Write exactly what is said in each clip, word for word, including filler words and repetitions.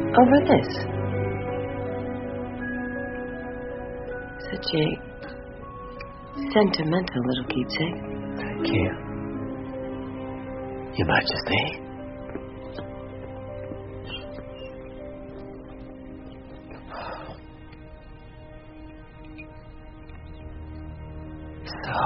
Over this? Such a sentimental little keepsake. Thank you, Your Majesty. So,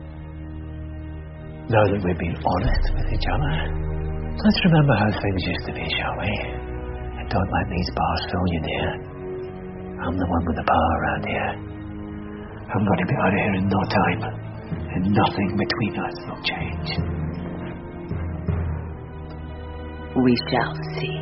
now that we've been honest with each other, let's remember how things used to be, shall we? And don't let these bars fool you, dear. I'm the one with the power around here. I'm going to be out of here in no time, and nothing between us will change. We shall see.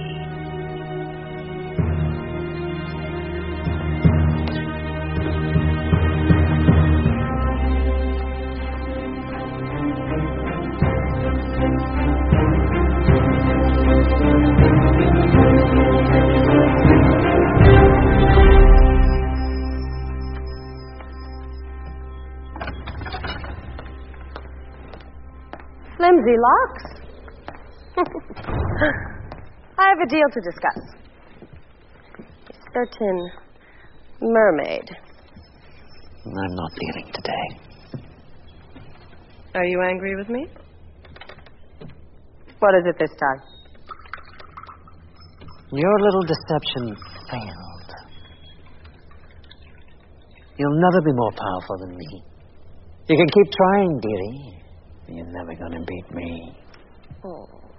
Flimsy locks. I have a deal to discuss. A certain mermaid. I'm not dealing today. Are you angry with me? What is it this time? Your little deception failed. You'll never be more powerful than me. You can keep trying, dearie. You're never going to beat me. Oh.